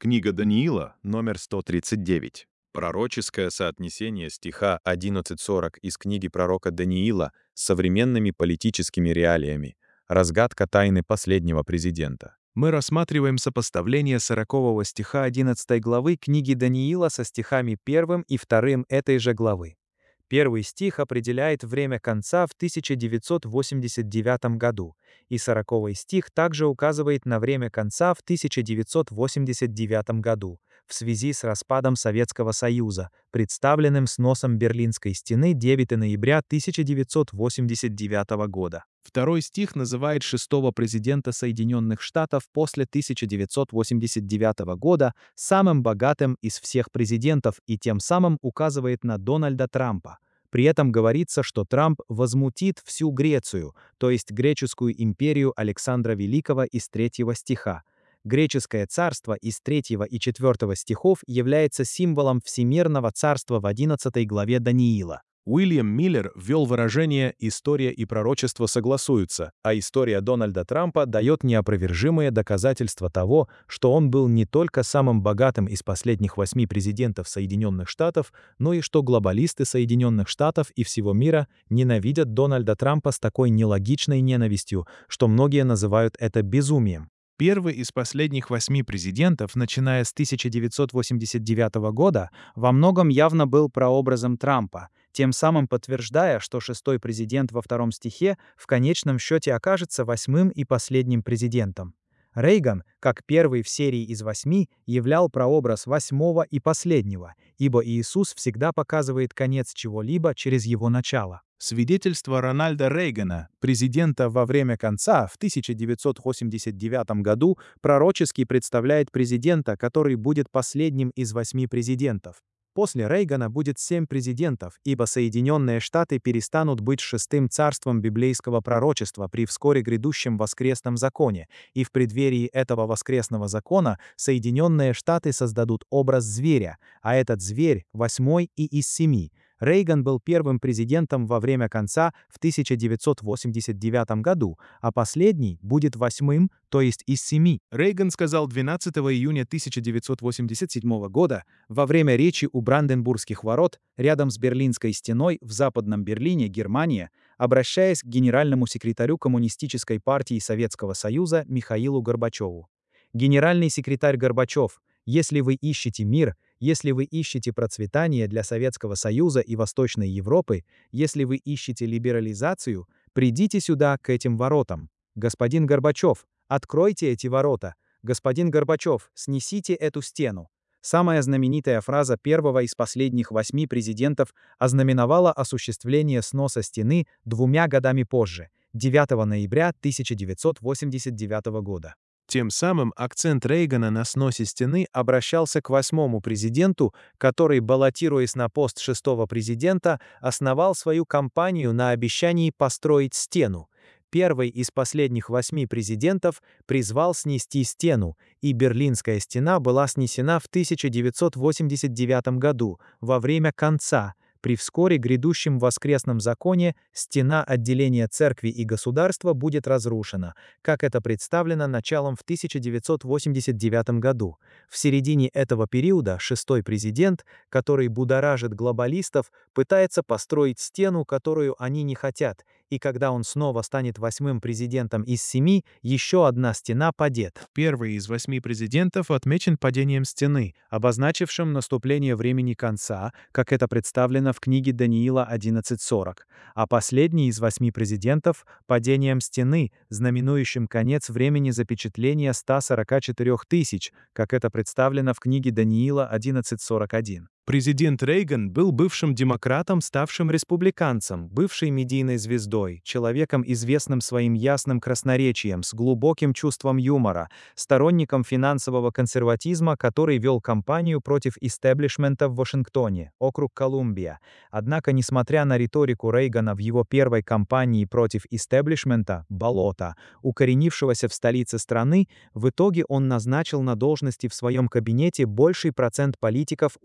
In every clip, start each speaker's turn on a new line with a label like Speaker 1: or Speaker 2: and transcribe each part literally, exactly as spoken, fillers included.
Speaker 1: Книга Даниила, номер сто тридцать девять. Пророческое соотнесение стиха одиннадцать сорок из книги пророка Даниила с современными политическими реалиями. Разгадка тайны последнего президента.
Speaker 2: Мы рассматриваем сопоставление сорокового стиха одиннадцатой главы книги Даниила со стихами первым и вторым этой же главы. Первый стих определяет время конца в тысяча девятьсот восемьдесят девятом году, и сороковой стих также указывает на время конца в тысяча девятьсот восемьдесят девятом году, в связи с распадом Советского Союза, представленным сносом Берлинской стены девятого ноября тысяча девятьсот восемьдесят девятого года. Второй стих называет шестого президента Соединенных Штатов после тысяча девятьсот восемьдесят девятого года самым богатым из всех президентов и тем самым указывает на Дональда Трампа. При этом говорится, что Трамп возмутит всю Грецию, то есть греческую империю Александра Великого из третьего стиха. Греческое царство из третьего и четвертого стихов является символом всемирного царства в одиннадцатой главе Даниила.
Speaker 1: Уильям Миллер ввел выражение «история и пророчество согласуются», а история Дональда Трампа дает неопровержимые доказательства того, что он был не только самым богатым из последних восьми президентов Соединенных Штатов, но и что глобалисты Соединенных Штатов и всего мира ненавидят Дональда Трампа с такой нелогичной ненавистью, что многие называют это безумием. Первый из последних восьми президентов, начиная с тысяча девятьсот восемьдесят девятого года, во многом явно был прообразом Трампа, тем самым подтверждая, что шестой президент во втором стихе в конечном счете окажется восьмым и последним президентом. Рейган, как первый в серии из восьми, являл прообраз восьмого и последнего, ибо Иисус всегда показывает конец чего-либо через его начало. Свидетельство Рональда Рейгана, президента во время конца в тысяча девятьсот восемьдесят девятом году, пророчески представляет президента, который будет последним из восьми президентов. После Рейгана будет семь президентов, ибо Соединенные Штаты перестанут быть шестым царством библейского пророчества при вскоре грядущем воскресном законе, и в преддверии этого воскресного закона Соединенные Штаты создадут образ зверя, а этот зверь — восьмой и из семи. Рейган был первым президентом во время конца в тысяча девятьсот восемьдесят девятом году, а последний будет восьмым, то есть из семи. Рейган сказал двенадцатого июня тысяча девятьсот восемьдесят седьмого года во время речи у Бранденбургских ворот рядом с Берлинской стеной в Западном Берлине, Германия, обращаясь к генеральному секретарю Коммунистической партии Советского Союза Михаилу Горбачеву. Генеральный секретарь Горбачев, если вы ищете мир, если вы ищете процветание для Советского Союза и Восточной Европы, если вы ищете либерализацию, придите сюда, к этим воротам. Господин Горбачев, откройте эти ворота. Господин Горбачев, снесите эту стену. Самая знаменитая фраза первого из последних восьми президентов ознаменовала осуществление сноса стены двумя годами позже, девятого ноября тысяча девятьсот восемьдесят девятого года. Тем самым акцент Рейгана на сносе стены обращался к восьмому президенту, который, баллотируясь на пост шестого президента, основал свою кампанию на обещании построить стену. Первый из последних восьми президентов призвал снести стену, и Берлинская стена была снесена в тысяча девятьсот восемьдесят девятом году, во время конца. При вскоре грядущем воскресном законе стена отделения церкви и государства будет разрушена, как это представлено началом в тысяча девятьсот восемьдесят девятом году. В середине этого периода шестой президент, который будоражит глобалистов, пытается построить стену, которую они не хотят, и когда он снова станет восьмым президентом из семи, еще одна стена падет. Первый из восьми президентов отмечен падением стены, обозначившим наступление времени конца, как это представлено в книге Даниила одиннадцать сорок, а последний из восьми президентов — падением стены, знаменующим конец времени запечатления ста сорока четырёх тысяч, как это представлено в книге Даниила одиннадцать сорок один. Президент Рейган был бывшим демократом, ставшим республиканцем, бывшей медийной звездой, человеком, известным своим ясным красноречием, с глубоким чувством юмора, сторонником финансового консерватизма, который вел кампанию против истеблишмента в Вашингтоне, округ Колумбия. Однако, несмотря на риторику Рейгана в его первой кампании против истеблишмента, болота, укоренившегося в столице страны, в итоге он назначил на должности в своем кабинете больший процент политиков, убежденных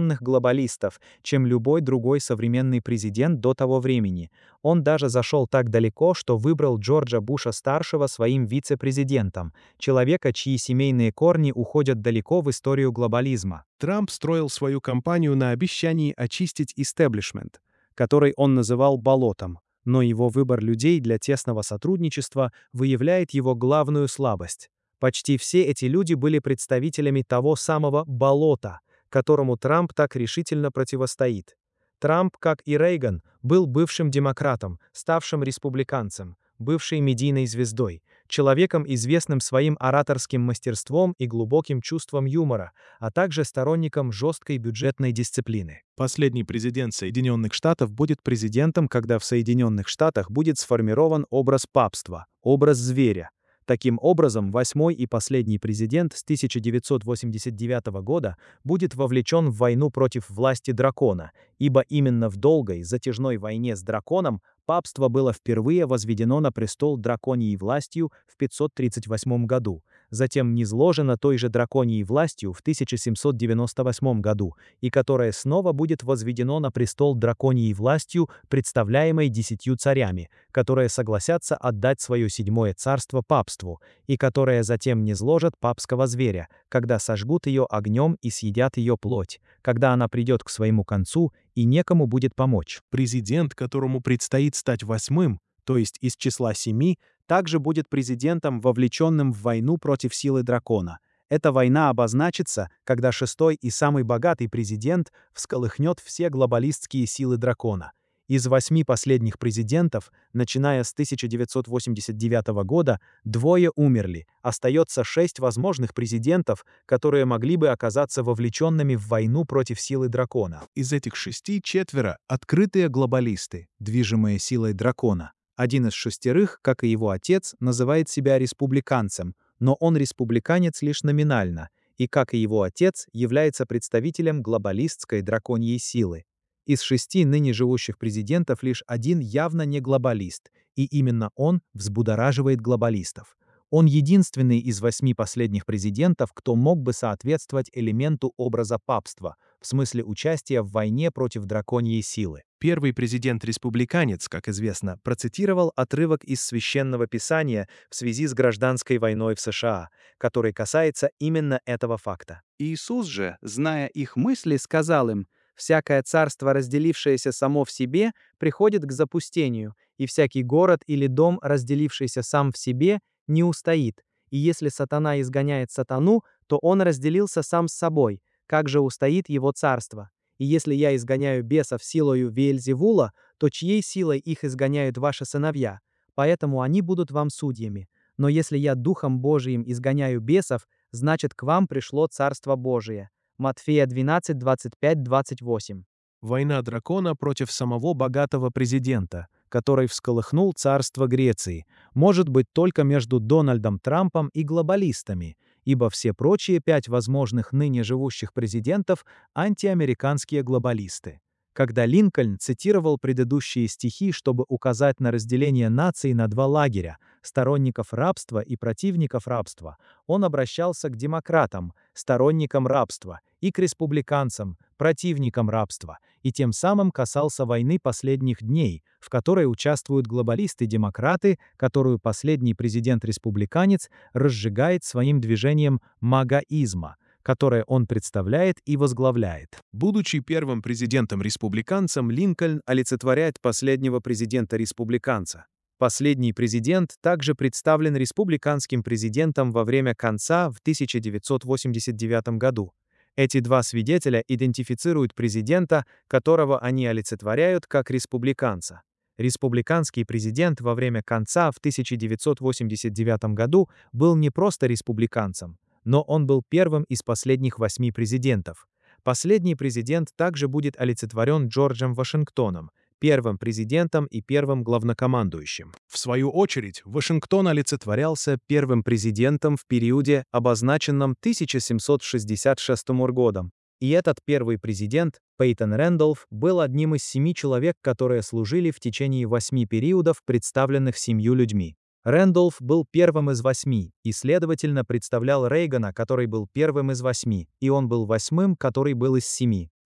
Speaker 2: вовлеченных глобалистов, чем любой другой современный президент до того времени. Он даже зашел так далеко, что выбрал Джорджа Буша-старшего своим вице-президентом, человека, чьи семейные корни уходят далеко в историю глобализма.
Speaker 1: Трамп строил свою кампанию на обещании очистить истеблишмент,
Speaker 2: который он называл «болотом», но его выбор людей для тесного сотрудничества выявляет его главную слабость. Почти все эти люди были представителями того самого «болота», которому Трамп так решительно противостоит. Трамп, как и Рейган, был бывшим демократом, ставшим республиканцем, бывшей медийной звездой, человеком, известным своим ораторским мастерством и глубоким чувством юмора, а также сторонником жесткой бюджетной дисциплины.
Speaker 1: Последний президент Соединенных Штатов будет президентом, когда в Соединенных Штатах будет сформирован образ папства, образ зверя. Таким образом, восьмой и последний президент с тысяча девятьсот восемьдесят девятого года будет вовлечен в войну против власти дракона, ибо именно в долгой, затяжной войне с драконом папство было впервые возведено на престол драконьей властью в пятьсот тридцать восьмом году, затем низложено той же драконьей властью в тысяча семьсот девяносто восьмом году, и которое снова будет возведено на престол драконьей властью, представляемой десятью царями, которые согласятся отдать свое седьмое царство папству, и которые затем низложат папского зверя, когда сожгут ее огнем и съедят ее плоть, когда она придет к своему концу и некому будет помочь. Президент, которому предстоит стать восьмым, то есть из числа семи,
Speaker 2: также будет президентом, вовлеченным в войну против силы дракона. Эта война обозначится, когда шестой и самый богатый президент всколыхнет все глобалистские силы дракона. Из восьми последних президентов, начиная с тысяча девятьсот восемьдесят девятого года, двое умерли, остается шесть возможных президентов, которые могли бы оказаться вовлеченными в войну против силы дракона.
Speaker 1: Из этих шести четверо — открытые глобалисты, движимые силой дракона.
Speaker 2: Один из шестерых, как и его отец, называет себя республиканцем, но он республиканец лишь номинально, и, как и его отец, является представителем глобалистской драконьей силы. Из шести ныне живущих президентов лишь один явно не глобалист, и именно он взбудораживает глобалистов. Он единственный из восьми последних президентов, кто мог бы соответствовать элементу образа папства, в смысле участия в войне против драконьей силы.
Speaker 1: Первый президент-республиканец, как известно,
Speaker 2: процитировал отрывок из Священного Писания в связи с гражданской войной в США, который касается именно этого факта. Иисус же, зная их мысли, сказал им: «Всякое царство, разделившееся само в себе, приходит к запустению, и всякий город или дом, разделившийся сам в себе, не устоит. И если сатана изгоняет сатану, то он разделился сам с собой. Как же устоит его царство? И если я изгоняю бесов силою Веельзевула, то чьей силой их изгоняют ваши сыновья? Поэтому они будут вам судьями. Но если я Духом Божиим изгоняю бесов, значит, к вам пришло Царство Божие». Матфея двенадцать, двадцать пять, двадцать восемь.
Speaker 1: Война дракона против самого богатого президента, который всколыхнул царство Греции, может быть только между Дональдом Трампом и глобалистами, ибо все прочие пять возможных ныне живущих президентов – антиамериканские глобалисты. Когда Линкольн цитировал предыдущие стихи, чтобы указать на разделение наций на два лагеря – сторонников рабства и противников рабства, он обращался к демократам, сторонникам рабства, и к республиканцам, противникам рабства, и тем самым касался войны последних дней, в которой участвуют глобалисты-демократы, которую последний президент-республиканец разжигает своим движением магаизма, которое он представляет и возглавляет. Будучи первым президентом-республиканцем, Линкольн олицетворяет последнего президента-республиканца.
Speaker 2: Последний президент также представлен республиканским президентом во время конца в тысяча девятьсот восемьдесят девятом году. Эти два свидетеля идентифицируют президента, которого они олицетворяют как республиканца. Республиканский президент во время конца в тысяча девятьсот восемьдесят девятом году был не просто республиканцем, но он был первым из последних восьми президентов. Последний президент также будет олицетворен Джорджем Вашингтоном, первым президентом и первым главнокомандующим.
Speaker 1: В свою очередь, Вашингтон олицетворялся
Speaker 2: первым президентом в периоде, обозначенном тысяча семьсот шестьдесят шестым годом. И этот первый президент, Пейтон Рэндолф, был одним из семи человек, которые служили в течение восьми периодов, представленных семью людьми. Рэндолф был первым из восьми и, следовательно, представлял Рейгана, который был первым из восьми, и он был восьмым, который был из семи.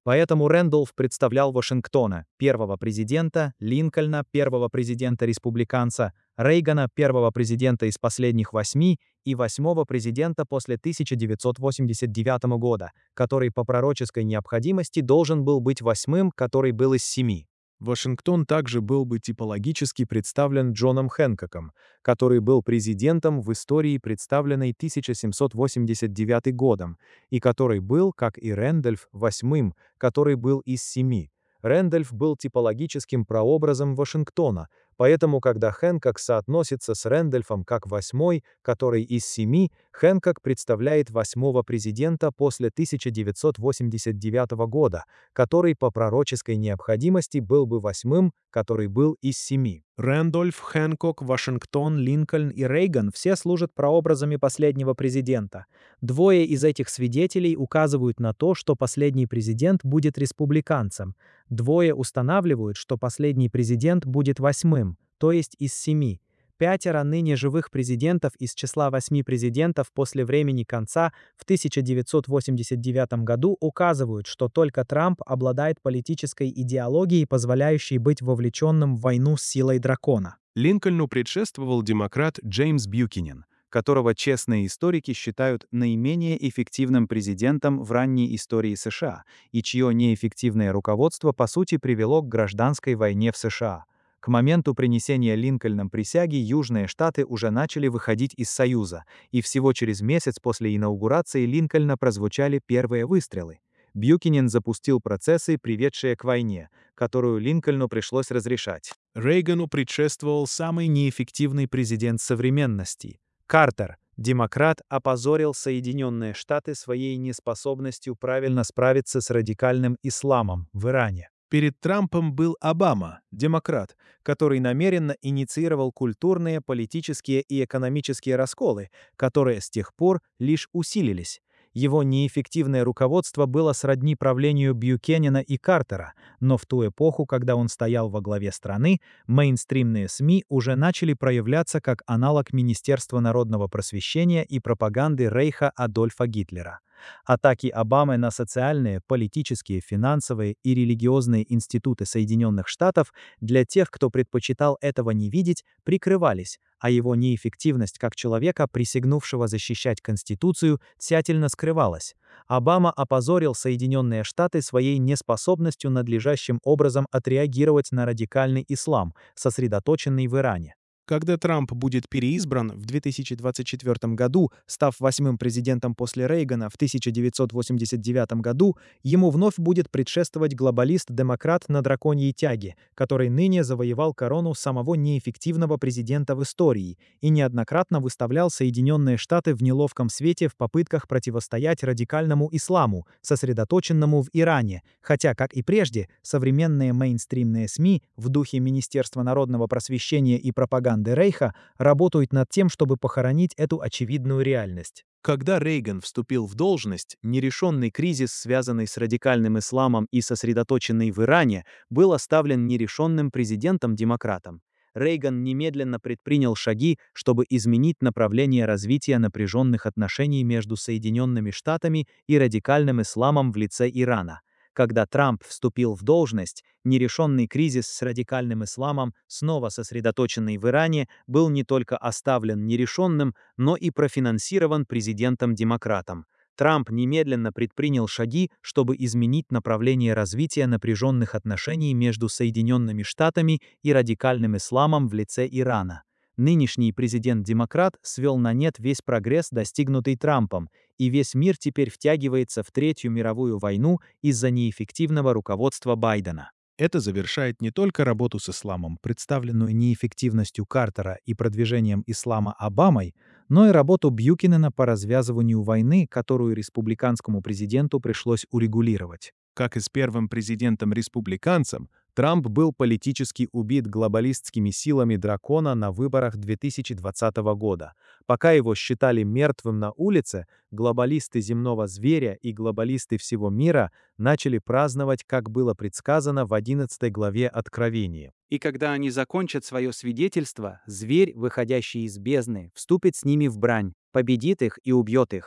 Speaker 2: Поэтому Рэндольф представлял Вашингтона, первого президента, Линкольна, первого президента-республиканца, Рейгана, первого президента из последних восьми, и восьмого президента после тысяча девятьсот восемьдесят девятого года, который по пророческой необходимости должен был быть восьмым, который был из семи.
Speaker 1: Вашингтон также был бы типологически представлен Джоном Хэнкоком, который был президентом в истории, представленной тысяча семьсот восемьдесят девятым годом, и который был, как и Рэндольф, восьмым, который был из семи. Рэндольф был типологическим прообразом Вашингтона, поэтому когда Хэнкок соотносится с Рэндольфом как восьмой, который из семи, Хэнкок представляет восьмого президента после тысяча девятьсот восемьдесят девятого года, который по пророческой необходимости был бы восьмым, который был из семи.
Speaker 2: Рэндольф, Хэнкок, Вашингтон, Линкольн и Рейган все служат прообразами последнего президента. Двое из этих свидетелей указывают на то, что последний президент будет республиканцем. Двое устанавливают, что последний президент будет восьмым, то есть из семи. Пятеро ныне живых президентов из числа восьми президентов после времени конца в тысяча девятьсот восемьдесят девятом году указывают, что только Трамп обладает политической идеологией, позволяющей быть вовлеченным в войну с силой дракона.
Speaker 1: Линкольну предшествовал демократ Джеймс Бьюкенен, которого честные историки считают наименее эффективным президентом в ранней истории США, и чье неэффективное руководство по сути привело к гражданской войне в США. К моменту принесения Линкольном присяги Южные Штаты уже начали выходить из Союза, и всего через месяц после инаугурации Линкольна прозвучали первые выстрелы. Бьюкенен запустил процессы, приведшие к войне, которую Линкольну пришлось разрешать.
Speaker 2: Рейгану предшествовал самый неэффективный президент современности – Картер. Демократ опозорил Соединенные Штаты своей неспособностью правильно справиться с радикальным исламом в Иране. Перед Трампом был Обама, демократ, который намеренно инициировал культурные, политические и экономические расколы, которые с тех пор лишь усилились. Его неэффективное руководство было сродни правлению Бьюкенена и Картера, но в ту эпоху, когда он стоял во главе страны, мейнстримные СМИ уже начали проявляться как аналог Министерства народного просвещения и пропаганды Рейха Адольфа Гитлера. Атаки Обамы на социальные, политические, финансовые и религиозные институты Соединенных Штатов для тех, кто предпочитал этого не видеть, прикрывались, а его неэффективность как человека, присягнувшего защищать Конституцию, тщательно скрывалась. Обама опозорил Соединенные Штаты своей неспособностью надлежащим образом отреагировать на радикальный ислам, сосредоточенный в Иране. Когда Трамп будет переизбран в две тысячи двадцать четвёртом году, став восьмым президентом после Рейгана в тысяча девятьсот восемьдесят девятом году, ему вновь будет предшествовать глобалист-демократ на драконьей тяге, который ныне завоевал корону самого неэффективного президента в истории и неоднократно выставлял Соединенные Штаты в неловком свете в попытках противостоять радикальному исламу, сосредоточенному в Иране, хотя, как и прежде, современные мейнстримные СМИ в духе Министерства народного просвещения и пропаганды Рейха работают над тем, чтобы похоронить эту очевидную реальность. Когда Рейган вступил в должность, нерешенный кризис, связанный с радикальным исламом и сосредоточенный в Иране, был оставлен нерешенным президентом-демократом. Рейган немедленно предпринял шаги, чтобы изменить направление развития напряженных отношений между Соединенными Штатами и радикальным исламом в лице Ирана. Когда Трамп вступил в должность, нерешенный кризис с радикальным исламом, снова сосредоточенный в Иране, был не только оставлен нерешенным, но и профинансирован президентом-демократом. Трамп немедленно предпринял шаги, чтобы изменить направление развития напряженных отношений между Соединенными Штатами и радикальным исламом в лице Ирана. Нынешний президент-демократ свел на нет весь прогресс, достигнутый Трампом, и весь мир теперь втягивается в Третью мировую войну из-за неэффективного руководства Байдена. Это завершает не только работу с исламом, представленную неэффективностью Картера и продвижением ислама Обамой, но и работу Бьюкенена по развязыванию войны, которую республиканскому президенту пришлось урегулировать. Как и с первым президентом-республиканцем, Трамп был политически убит глобалистскими силами дракона на выборах две тысячи двадцатого года. Пока его считали мертвым на улице, глобалисты земного зверя и глобалисты всего мира начали праздновать, как было предсказано в одиннадцатой главе Откровения. И когда они закончат свое свидетельство, зверь, выходящий из бездны, вступит с ними в брань, победит их и убьет их.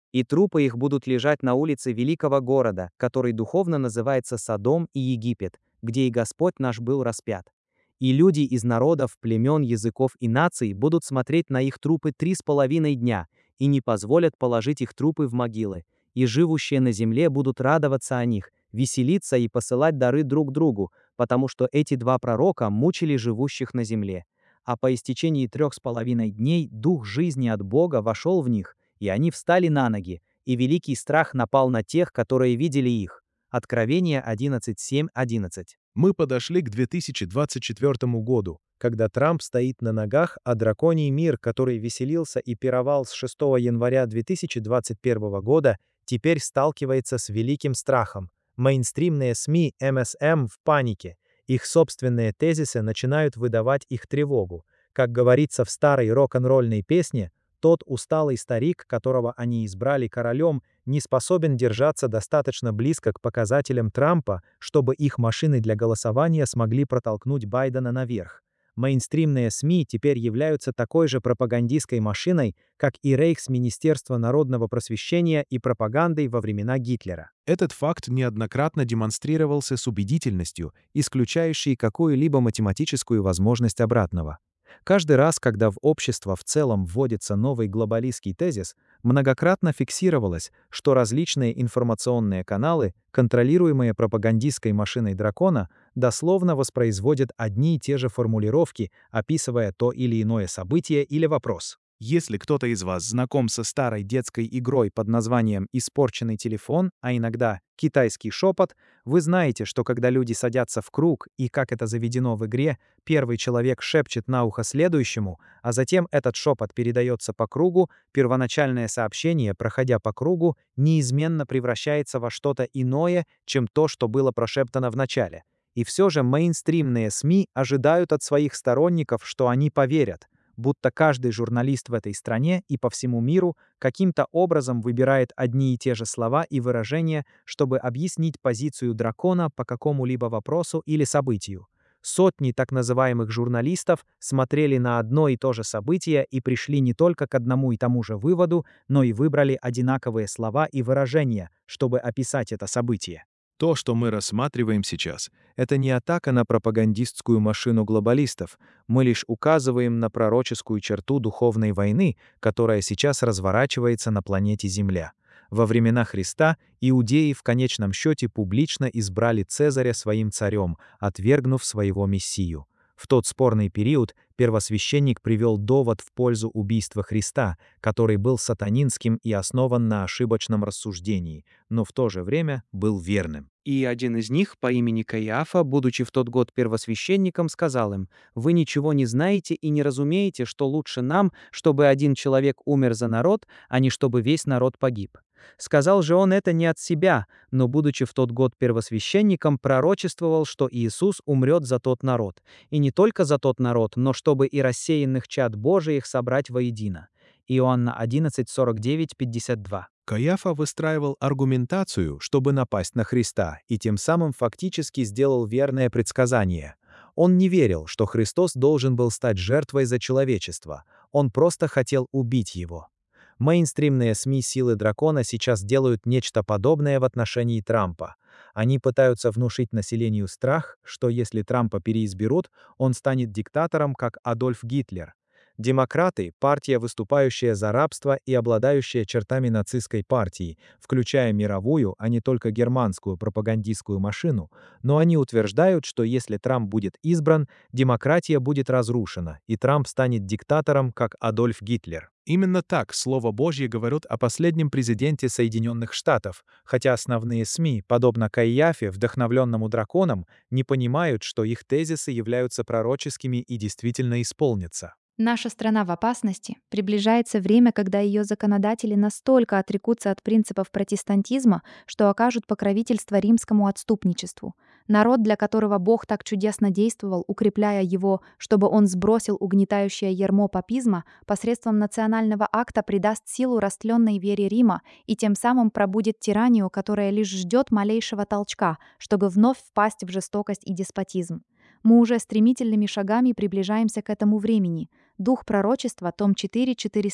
Speaker 2: И трупы их будут лежать на улице великого города, который духовно называется Содом и Египет, где и Господь наш был распят. И люди из народов, племен, языков и наций будут смотреть на их трупы три с половиной дня и не позволят положить их трупы в могилы. И живущие на земле будут радоваться о них, веселиться и посылать дары друг другу, потому что эти два пророка мучили живущих на земле. А по истечении трех с половиной дней дух жизни от Бога вошел в них, и они встали на ноги, и великий страх напал на тех, которые видели их. Откровение одиннадцать семь одиннадцать.
Speaker 1: Мы подошли к две тысячи двадцать четвёртому году, когда Трамп стоит на ногах, а драконий мир, который веселился и пировал с шестого января две тысячи двадцать первого года, теперь сталкивается с великим страхом. Мейнстримные СМИ эм эс эм в панике. Их собственные тезисы начинают выдавать их тревогу. Как говорится в старой рок-н-ролльной песне, тот усталый старик, которого они избрали королем, не способен держаться достаточно близко к показателям Трампа, чтобы их машины для голосования смогли протолкнуть Байдена наверх. Мейнстримные СМИ теперь являются такой же пропагандистской машиной, как и Рейхсминистерство народного просвещения и пропагандой во времена Гитлера.
Speaker 2: Этот факт неоднократно демонстрировался с убедительностью, исключающей какую-либо математическую возможность обратного. Каждый раз, когда в общество в целом вводится новый глобалистский тезис, многократно фиксировалось, что различные информационные каналы, контролируемые пропагандистской машиной дракона, дословно воспроизводят одни и те же формулировки, описывая то или иное событие или вопрос. Если кто-то из вас знаком со старой детской игрой под названием «Испорченный телефон», а иногда «Китайский шепот», вы знаете, что когда люди садятся в круг и, как это заведено в игре, первый человек шепчет на ухо следующему, а затем этот шепот передается по кругу, первоначальное сообщение, проходя по кругу, неизменно превращается во что-то иное, чем то, что было прошептано в начале. И все же мейнстримные СМИ ожидают от своих сторонников, что они поверят, будто каждый журналист в этой стране и по всему миру каким-то образом выбирает одни и те же слова и выражения, чтобы объяснить позицию дракона по какому-либо вопросу или событию. Сотни так называемых журналистов смотрели на одно и то же событие и пришли не только к одному и тому же выводу, но и выбрали одинаковые слова и выражения, чтобы описать это событие.
Speaker 1: То, что мы рассматриваем сейчас, это не атака на пропагандистскую машину глобалистов. Мы лишь указываем на пророческую черту духовной войны, которая сейчас разворачивается на планете Земля. Во времена Христа иудеи в конечном счете публично избрали Цезаря своим царем, отвергнув своего Мессию. В тот спорный период первосвященник привел довод в пользу убийства Христа, который был сатанинским и основан на ошибочном рассуждении, но в то же время был верным.
Speaker 2: И один из них, по имени Каиафа, будучи в тот год первосвященником, сказал им: «Вы ничего не знаете и не разумеете, что лучше нам, чтобы один человек умер за народ, а не чтобы весь народ погиб». Сказал же он это не от себя, но, будучи в тот год первосвященником, пророчествовал, что Иисус умрет за тот народ. И не только за тот народ, но чтобы и рассеянных чад Божиих собрать воедино. Иоанна одиннадцать сорок девять пятьдесят два.
Speaker 1: Каиафа выстраивал аргументацию, чтобы напасть на Христа, и тем самым фактически сделал верное предсказание. Он не верил, что Христос должен был стать жертвой за человечество. Он просто хотел убить его. Мейнстримные СМИ «Силы дракона» сейчас делают нечто подобное в отношении Трампа. Они пытаются внушить населению страх, что если Трампа переизберут, он станет диктатором, как Адольф Гитлер. Демократы – партия, выступающая за рабство и обладающая чертами нацистской партии, включая мировую, а не только германскую пропагандистскую машину, но они утверждают, что если Трамп будет избран, демократия будет разрушена, и Трамп станет диктатором, как Адольф Гитлер. Именно так Слово Божье говорит о последнем президенте Соединенных Штатов, хотя основные СМИ, подобно Каиафе, вдохновленному драконом, не понимают, что их тезисы являются пророческими и действительно исполнятся.
Speaker 3: Наша страна в опасности. Приближается время, когда ее законодатели настолько отрекутся от принципов протестантизма, что окажут покровительство римскому отступничеству. Народ, для которого Бог так чудесно действовал, укрепляя его, чтобы он сбросил угнетающее ярмо папизма, посредством национального акта придаст силу растленной вере Рима и тем самым пробудит тиранию, которая лишь ждет малейшего толчка, чтобы вновь впасть в жестокость и деспотизм. Мы уже стремительными шагами приближаемся к этому времени. Дух пророчества, том четыре, четыреста.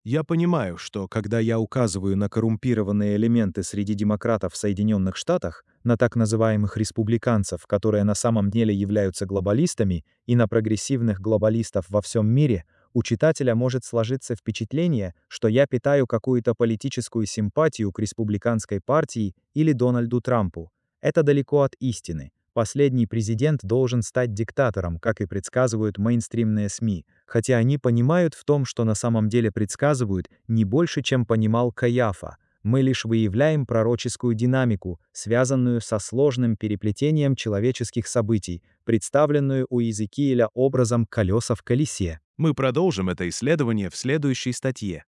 Speaker 1: Я понимаю, что когда я указываю на коррумпированные элементы среди демократов в Соединенных Штатах, на так называемых республиканцев, которые на самом деле являются глобалистами, и на прогрессивных глобалистов во всем мире, у читателя может сложиться впечатление, что я питаю какую-то политическую симпатию к республиканской партии или Дональду Трампу. Это далеко от истины. Последний президент должен стать диктатором, как и предсказывают мейнстримные СМИ, хотя они понимают в том, что на самом деле предсказывают, не больше, чем понимал Каиафа. Мы лишь выявляем пророческую динамику, связанную со сложным переплетением человеческих событий, представленную у Иезекииля образом колеса в колесе.
Speaker 2: Мы продолжим это исследование в следующей статье.